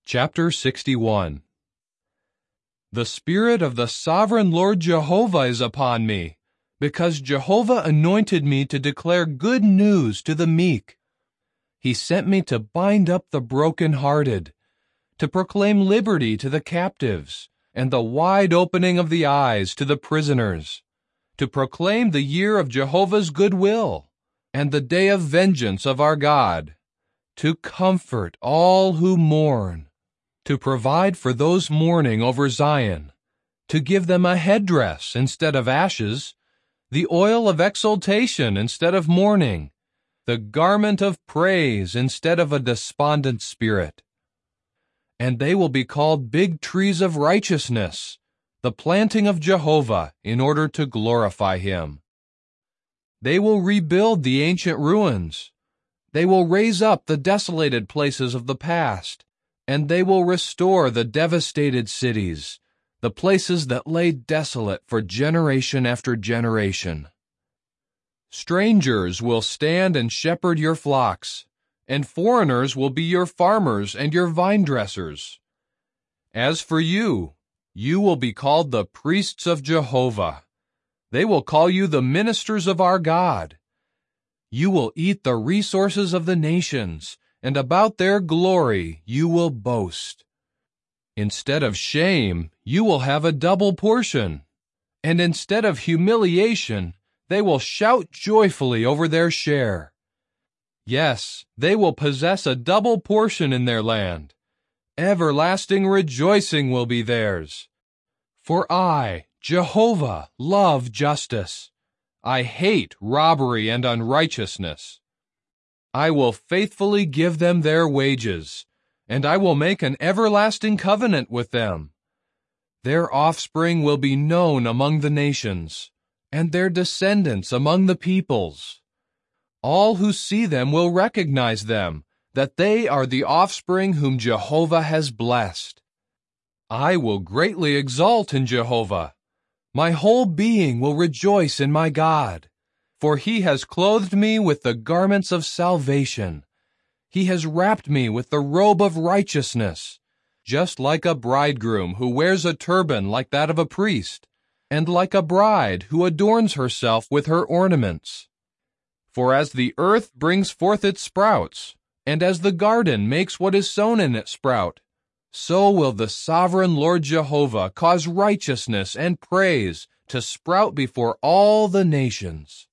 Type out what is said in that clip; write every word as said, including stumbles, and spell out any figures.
Chapter sixty-one. The Spirit of the Sovereign Lord Jehovah is upon me, because Jehovah anointed me to declare good news to the meek. He sent me to bind up the brokenhearted, to proclaim liberty to the captives, and the wide opening of the eyes to the prisoners, to proclaim the year of Jehovah's goodwill, and the day of vengeance of our God, to comfort all who mourn, to provide for those mourning over Zion, to give them a headdress instead of ashes, the oil of exultation instead of mourning, the garment of praise instead of a despondent spirit. And they will be called big trees of righteousness, the planting of Jehovah in order to glorify Him. They will rebuild the ancient ruins. They will raise up the desolated places of the past, and they will restore the devastated cities, the places that lay desolate for generation after generation. Strangers will stand and shepherd your flocks, and foreigners will be your farmers and your vine dressers. As for you, you will be called the priests of Jehovah. They will call you the ministers of our God. You will eat the resources of the nations, and about their glory you will boast. Instead of shame, you will have a double portion, and instead of humiliation, they will shout joyfully over their share. Yes, they will possess a double portion in their land. Everlasting rejoicing will be theirs. For I, Jehovah, love justice. I hate robbery and unrighteousness. I will faithfully give them their wages, and I will make an everlasting covenant with them. Their offspring will be known among the nations, and their descendants among the peoples. All who see them will recognize them, that they are the offspring whom Jehovah has blessed. I will greatly exult in Jehovah. My whole being will rejoice in my God, for He has clothed me with the garments of salvation. He has wrapped me with the robe of righteousness, just like a bridegroom who wears a turban like that of a priest, and like a bride who adorns herself with her ornaments. For as the earth brings forth its sprouts, and as the garden makes what is sown in it sprout, so will the sovereign Lord Jehovah cause righteousness and praise to sprout before all the nations.